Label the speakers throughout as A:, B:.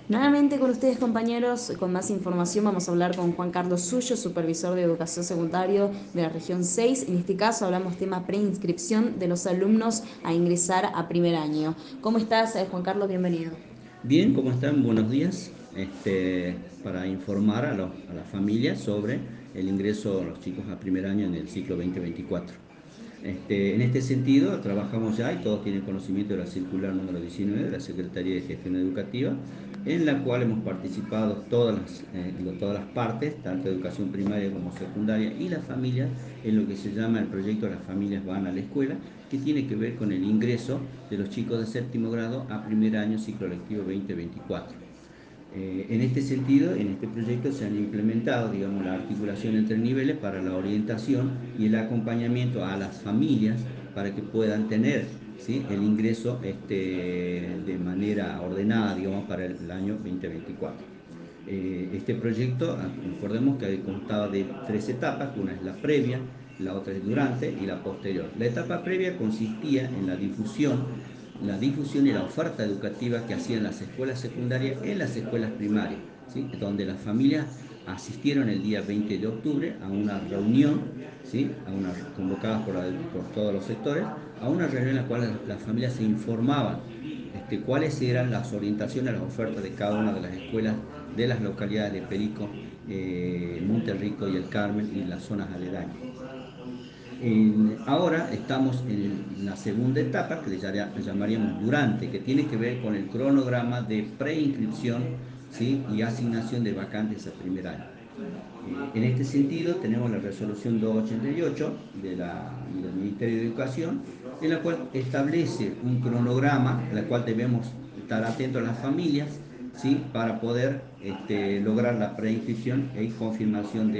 A: Nuevamente con ustedes, compañeros, con más información vamos a hablar con Juan Carlos Suyo, supervisor de educación secundario de la región 6. En este caso hablamos tema preinscripción de los alumnos a ingresar a primer año. ¿Cómo estás, Juan Carlos? Bienvenido.
B: Bien, ¿cómo están? Buenos días. Para informar a las familias sobre el ingreso a los chicos a primer año en el ciclo 2024. En este sentido, trabajamos ya y todos tienen conocimiento de la circular número 19 de la Secretaría de Gestión Educativa, en la cual hemos participado todas las partes, tanto educación primaria como secundaria, y las familias, en lo que se llama el proyecto Las familias van a la escuela, que tiene que ver con el ingreso de los chicos de séptimo grado a primer año ciclo lectivo 2024. En este sentido, en este proyecto se han implementado, digamos, la articulación entre niveles para la orientación y el acompañamiento a las familias para que puedan tener, ¿sí?, el ingreso de manera ordenada, digamos, para el año 2024. Este proyecto, recordemos que constaba de tres etapas: una es la previa, la otra es durante y la posterior. La etapa previa consistía en la difusión y la oferta educativa que hacían las escuelas secundarias en las escuelas primarias, ¿sí?, donde las familias asistieron el día 20 de octubre a una reunión, ¿sí?, convocadas por todos los sectores, a una reunión en la cual las familias se informaban cuáles eran las orientaciones, las ofertas de cada una de las escuelas de las localidades de Perico, Monterrico y El Carmen y las zonas aledañas. Ahora estamos en la segunda etapa, que le llamaríamos durante, que tiene que ver con el cronograma de preinscripción, ¿sí?, y asignación de vacantes a primer año. En este sentido, tenemos la resolución 288 del Ministerio de Educación, en la cual establece un cronograma, en la cual debemos estar atentos a las familias, ¿sí?, para poder lograr la preinscripción e confirmación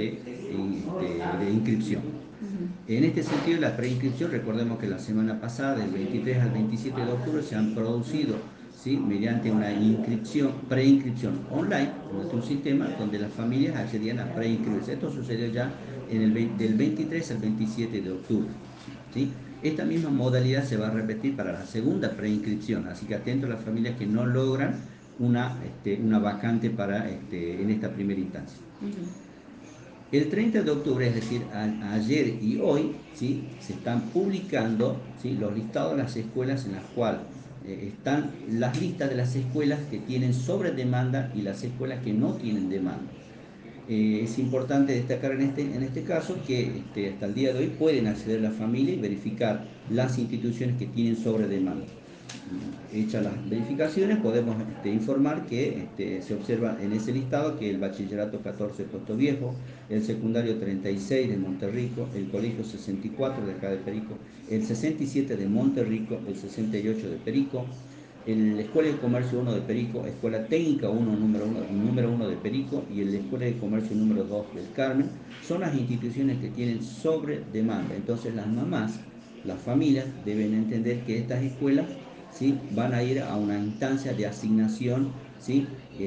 B: de inscripción. En este sentido, la preinscripción, recordemos que la semana pasada, del 23 al 27 de octubre, se han producido, ¿sí?, mediante una preinscripción online, mediante un sistema donde las familias accedían a preinscribirse. Esto sucedió ya del 23 al 27 de octubre, ¿sí? Esta misma modalidad se va a repetir para la segunda preinscripción, así que atento a las familias que no logran una vacante en esta primera instancia. El 30 de octubre, es decir, ayer y hoy, ¿sí?, se están publicando, ¿sí?, los listados de las escuelas en las cuales están las listas de las escuelas que tienen sobre demanda y las escuelas que no tienen demanda. Es importante destacar en este caso que hasta el día de hoy pueden acceder a la familia y verificar las instituciones que tienen sobre demanda. Hechas las verificaciones, podemos informar que se observa en ese listado que el bachillerato 14 de Puerto Viejo, el secundario 36 de Monterrico, el colegio 64 de acá de Perico, el 67 de Monterrico, el 68 de Perico, la Escuela de Comercio 1 de Perico, Escuela Técnica 1 número 1 de Perico y la Escuela de Comercio número 2 del Carmen, son las instituciones que tienen sobre demanda. Entonces las mamás, las familias deben entender que estas escuelas, ¿sí?, van a ir a una instancia de asignación, ¿sí?,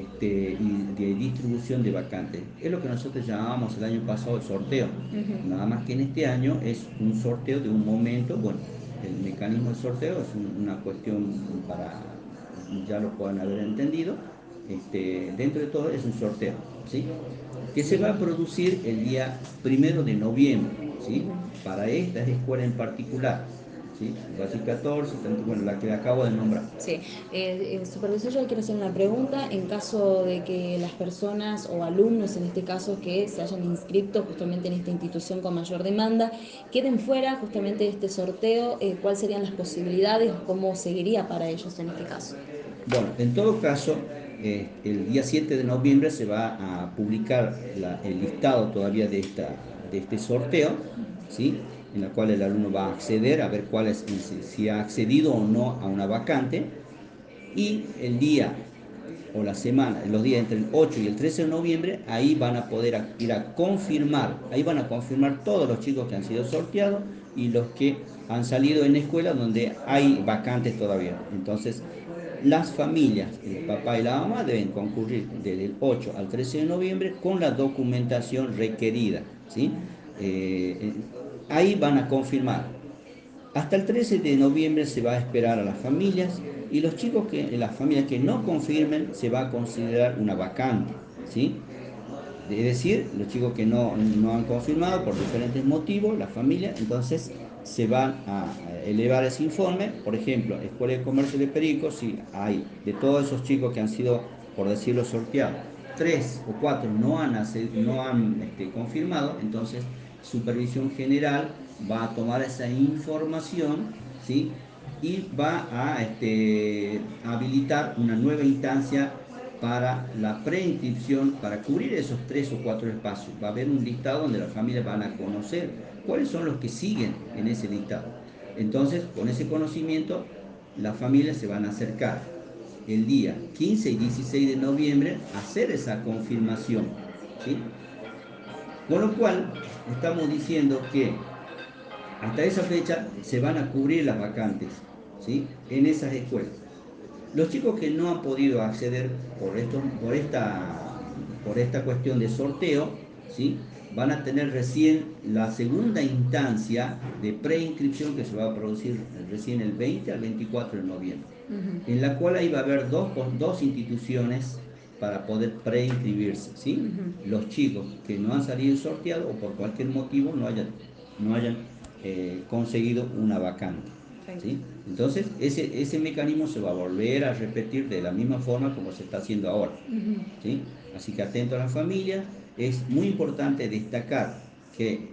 B: y de distribución de vacantes. Es lo que nosotros llamábamos el año pasado el sorteo. Nada más que en este año es un sorteo de un momento. Bueno, el mecanismo de sorteo es una cuestión para, ya lo puedan haber entendido, dentro de todo es un sorteo, ¿sí?, que se
A: Sí.
B: va a producir el día 1 de noviembre, ¿sí?, para estas escuelas en particular, ¿sí?, Básica 14, tanto, bueno, la que acabo de nombrar.
A: Sí, supervisor, yo quiero hacer una pregunta. En caso de que las personas o alumnos, en este caso, que se hayan inscrito justamente en esta institución con mayor demanda, queden fuera justamente de este sorteo, ¿cuáles serían las posibilidades o cómo seguiría para ellos en este caso?
B: Bueno, en todo caso, el día 7 de noviembre se va a publicar el listado todavía de este sorteo, ¿sí?, en la cual el alumno va a acceder a ver si ha accedido o no a una vacante, y el día o la semana, los días entre el 8 y el 13 de noviembre, ahí van a poder ir a confirmar, ahí van a confirmar todos los chicos que han sido sorteados y los que han salido en escuelas donde hay vacantes todavía. Entonces, las familias, el papá y la mamá, deben concurrir desde el 8 al 13 de noviembre con la documentación requerida, ¿sí? Ahí van a confirmar Hasta el 13 de noviembre se va a esperar a las familias y las familias que no confirmen se va a considerar una vacante, ¿sí? Es decir, los chicos que no han confirmado por diferentes motivos, la familia, entonces se van a elevar ese informe. Por ejemplo, Escuela de Comercio de Perico, si hay de todos esos chicos que han sido, por decirlo, sorteados, 3 o 4 no han confirmado, entonces Supervisión General va a tomar esa información, ¿sí? Y va a habilitar una nueva instancia para la preinscripción, para cubrir esos 3 o 4 espacios. Va a haber un listado donde las familias van a conocer cuáles son los que siguen en ese listado. Entonces, con ese conocimiento, las familias se van a acercar el día 15 y 16 de noviembre a hacer esa confirmación, ¿sí? Con lo cual, estamos diciendo que hasta esa fecha se van a cubrir las vacantes, ¿sí? En esas escuelas. Los chicos que no han podido acceder por esta cuestión de sorteo, ¿sí? Van a tener recién la segunda instancia de preinscripción que se va a producir recién el 20 al 24 de noviembre, en la cual ahí va a haber dos instituciones para poder preinscribirse, ¿sí? Los chicos que no han salido sorteados o por cualquier motivo no hayan conseguido una vacante, ¿sí? Entonces, ese mecanismo se va a volver a repetir de la misma forma como se está haciendo ahora, ¿sí? Así que atento a la familia. Es muy importante destacar que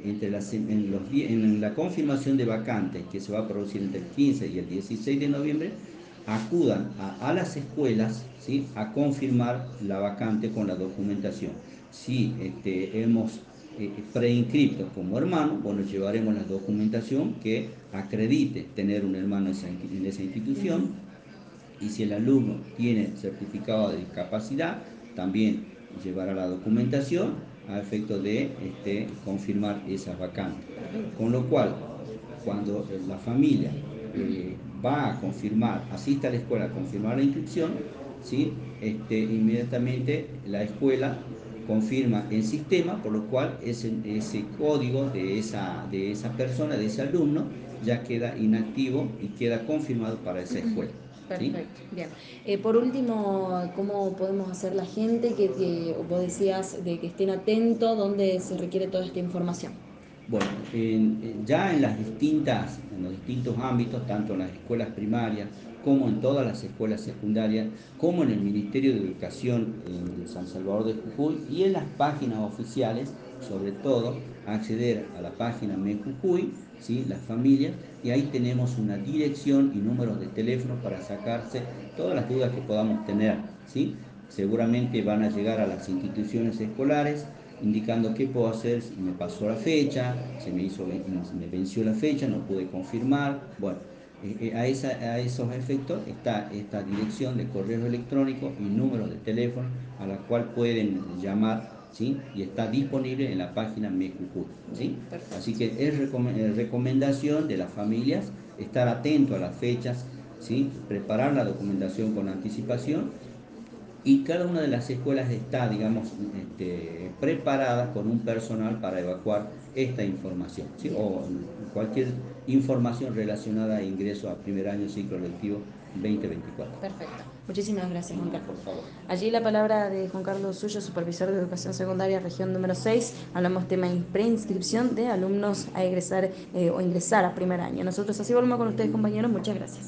B: en la confirmación de vacantes que se va a producir entre el 15 y el 16 de noviembre, acudan a las escuelas, ¿sí? A confirmar la vacante con la documentación. Si hemos preinscriptos como hermanos, bueno, llevaremos la documentación que acredite tener un hermano en esa institución. Y si el alumno tiene certificado de discapacidad, también llevará la documentación a efecto de confirmar esas vacantes. Con lo cual, cuando la familia va a confirmar, asiste a la escuela a confirmar la inscripción, ¿sí? Inmediatamente la escuela confirma el sistema, por lo cual ese código de esa persona, de ese alumno, ya queda inactivo y queda confirmado para esa escuela. ¿Sí?
A: Perfecto, bien. Por último, ¿cómo podemos hacer la gente que vos decías de que estén atentos donde se requiere toda esta información?
B: Bueno, ya en los distintos ámbitos, tanto en las escuelas primarias como en todas las escuelas secundarias, como en el Ministerio de Educación de San Salvador de Jujuy y en las páginas oficiales, sobre todo, acceder a la página Me Jujuy, ¿sí? Las familias, y ahí tenemos una dirección y números de teléfono para sacarse todas las dudas que podamos tener, ¿sí? Seguramente van a llegar a las instituciones escolares indicando qué puedo hacer si me pasó la fecha, me venció la fecha, no pude confirmar. Bueno, a esos efectos está esta dirección de correo electrónico y números de teléfono a la cual pueden llamar, ¿sí? Y está disponible en la página Mecucuy, ¿sí? Así que es recomendación de las familias estar atento a las fechas, ¿sí? Preparar la documentación con anticipación, y cada una de las escuelas está, digamos, preparada con un personal para evacuar esta información, ¿sí? O cualquier información relacionada a ingreso a primer año ciclo lectivo 2024.
A: Perfecto. Muchísimas gracias, Juan Carlos.
B: Por favor.
A: Allí la palabra de Juan Carlos Suyo, supervisor de educación secundaria, región número 6. Hablamos tema de preinscripción de alumnos a egresar o ingresar a primer año. Nosotros así volvemos con ustedes, compañeros. Muchas gracias.